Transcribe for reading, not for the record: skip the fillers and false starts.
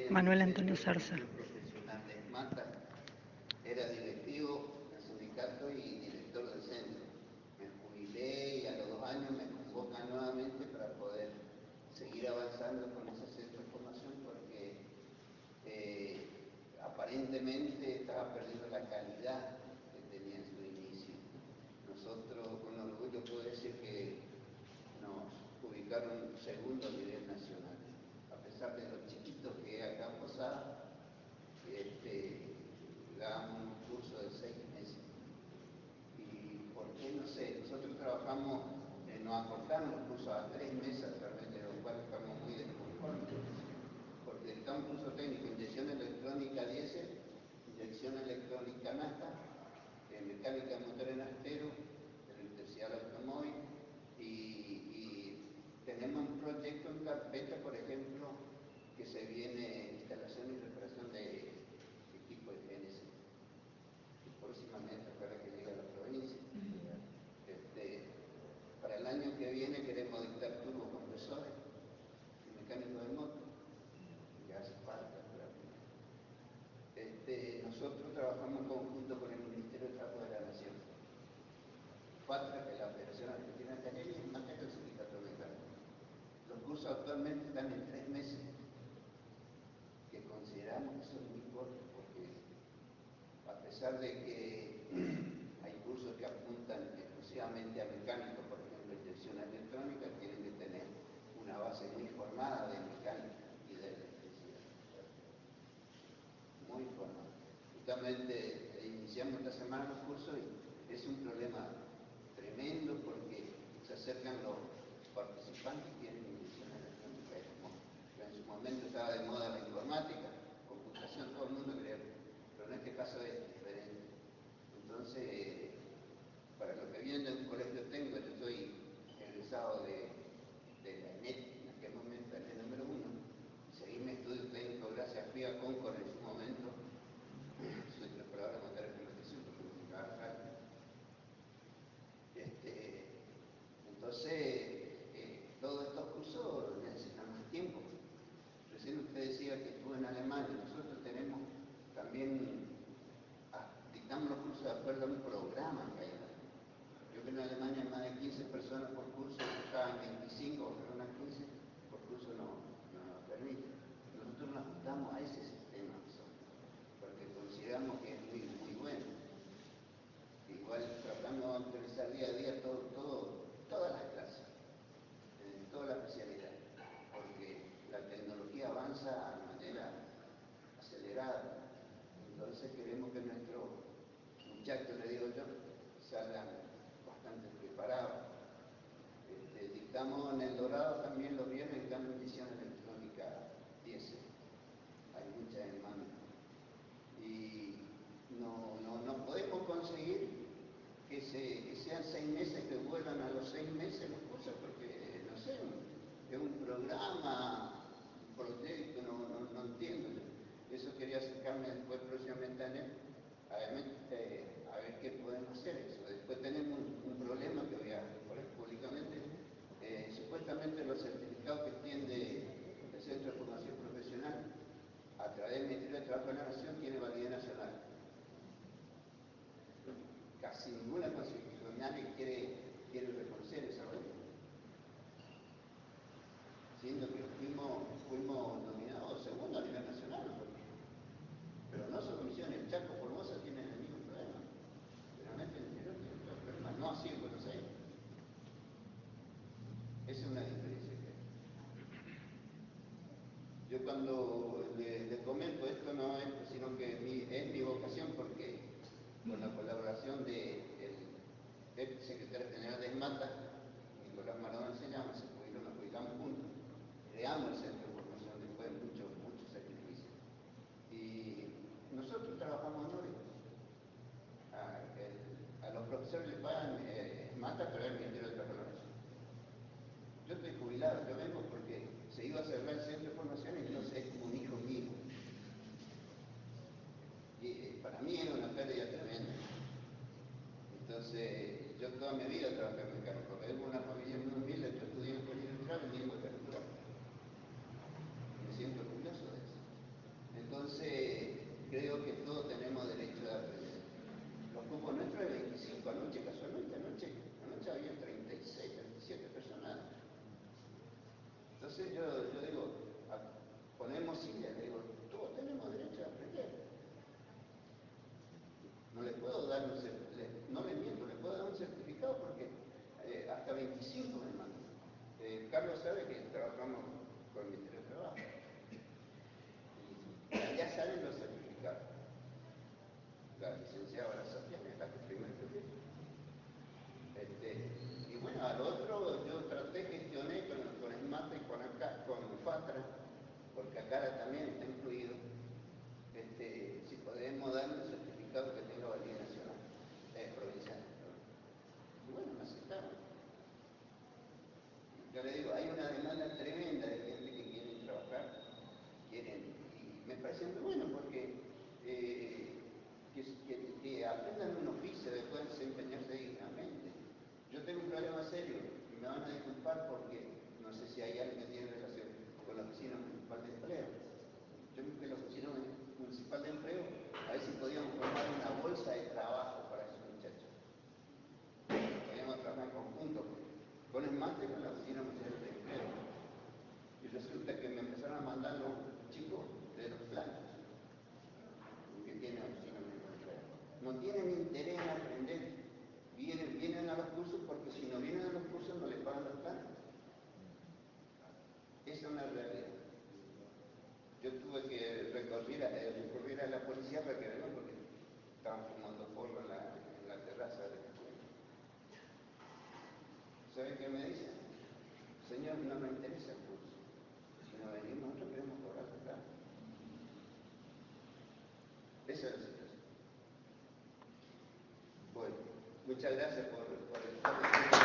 Manuel Antonio Zarza. Profesional de ESMATA, era directivo del sindicato y director del centro. Me jubilé y a los 2 años me convocan nuevamente para poder seguir avanzando con ese centro de formación porque aparentemente estaba perdiendo la calidad que tenía en su inicio. Nosotros con orgullo puedo decir que nos ubicaron segundo a nivel nacional, a pesar de lo chiquito que es acá en Posada. Dábamos un curso de 6 meses. ¿Y por qué? No sé, nosotros trabajamos, nos acortaron los cursos a 3 meses, a través de los cuales estamos muy desconformes, porque dictamos un curso técnico, inyección electrónica diésel, inyección electrónica nafta, mecánica de motor en astero, electricidad del automóvil, y tenemos un proyecto en carpeta, por ejemplo, que se viene instalación y reparación de equipo de GNC. Y próximamente, para que llegue a la provincia. Para el año que viene queremos dictar turbocompresores y mecánicos de moto. Ya hace falta. Nosotros trabajamos en conjunto con el Ministerio de Trabajo de la Nación. FATRA, que es la Federación Argentina de Talleres, y MATA, que es el Sindicato Mecánico. Los cursos actualmente están en 3 meses, que consideramos que son muy cortos, porque a pesar de que hay cursos que apuntan exclusivamente a mecánicos, por ejemplo, inyección electrónica, tienen que tener una base muy formada de mecánica y de electricidad. Muy formada. Justamente iniciamos esta semana los cursos y es un problema tremendo porque se acercan los participantes que tienen inyección electrónica. En su momento estaba de moda la informática, computación, todo el mundo quería, pero en este caso es diferente. Entonces, para los que vienen de un colegio técnico, yo soy egresado de la ENET, en aquel momento, el número 1, y seguí mi estudio técnico gracias a FIA Concord en su momento. Soy preparador de materia de climatización, porque me tocaba acá. Entonces, todos estos cursos necesitan más tiempo. Recién usted decía que estuvo en Alemania. Nosotros tenemos también, dictamos los cursos de acuerdo a un programa que hay. Yo que en Alemania hay más de 15 personas por curso, estaban 25 o unas 15 por curso, no nos permite. Nosotros nos ajustamos a ese sistema, porque consideramos que es muy bueno. Igual tratamos de actualizar día a día todas las clases, todas las especialidades, porque la tecnología avanza de manera acelerada. Entonces queremos que nuestros muchachos, le digo yo, salgan bastante preparados. Dictamos en El Dorado también los viernes, dictamos inyección electrónica diésel. Hay mucha demanda. Y no podemos conseguir que sean 6 meses, que vuelvan a los 6 meses los cursos, porque, no sé, es un programa, un proyecto, no entiendo. Eso quería acercarme después próximamente a él, a ver qué podemos hacer eso. Después tenemos un problema que voy a poner públicamente. Supuestamente los certificados que tiene el Centro de Formación Profesional a través del Ministerio de Trabajo de la Nación tiene validez nacional. Casi ninguna constitucional quiere reconocer esa validez. Siendo que fuimos nominados segundo a nivel nacional, ¿no? Pero no solo Misiones, el Chaco, Formosa tienen el mismo problema. Realmente el interior tiene otro problema, no así en Buenos Aires. Esa es una diferencia que hay. Yo cuando le comento esto no es, sino que es mi vocación, porque con la colaboración del secretario general de ESMATA, Nicolás Maradona se llama, nos publicamos juntos, creamos el centro de formación después de muchos sacrificios. Y nosotros trabajamos honoris. A los profesores les pagan ESMATA, pero el Ministerio de Trabajo de la Nación. Yo estoy jubilado, yo vengo porque se iba a cerrar el centro de formación y entonces es como un hijo mío. Y para mí era una pérdida tremenda. Entonces, yo toda mi vida trabajé en mecánico, porque vengo de una familia muy humilde, yo estudié en el colegio industrial vendiendo carturas. Me siento orgulloso de eso. Entonces yo digo, ponemos sillas, le digo, todos tenemos derecho a aprender. No le puedo dar un certificado, no le miento, le puedo dar un certificado porque hasta 25 me mandan. Carlos sabe que trabajamos con el Ministerio de Trabajo. Y ya salen los certificados. La licenciada Sofía es la que primero que y bueno, al otro yo traté, gestioné con SMAT y con FATRA, porque acá también está incluido, si podemos darle un certificado que tenga validez nacional, provincial. Y bueno, me aceptaron. Yo le digo, hay una demanda tremenda de gente que quieren trabajar, y me parece muy bueno porque que aprendan un oficio, después desempeñarse dignamente. Yo tengo un problema serio, y me van a disculpar porque no sé si hay alguien que tiene relación con la Oficina Municipal de Empleo. Yo busqué la Oficina Municipal de Empleo, a ver si podíamos formar una bolsa de trabajo para esos muchachos. Podíamos trabajar en conjunto con el máster y con la Oficina Municipal de Empleo. Y resulta que me empezaron a mandar los chicos de los planos que tienen la Oficina Municipal de Empleo. No tienen interés en aprender. Vienen a los cursos porque si no vienen a los cursos no les pagan los planes. Esa es una realidad. Yo tuve que recurrir a la policía para que vengan porque estaban fumando porro en la terraza de la escuela. ¿Saben qué me dicen? Señor, no me interesa el curso. Si no venimos, nosotros queremos cobrar la plata. Esa es la situación. Bueno, muchas gracias por el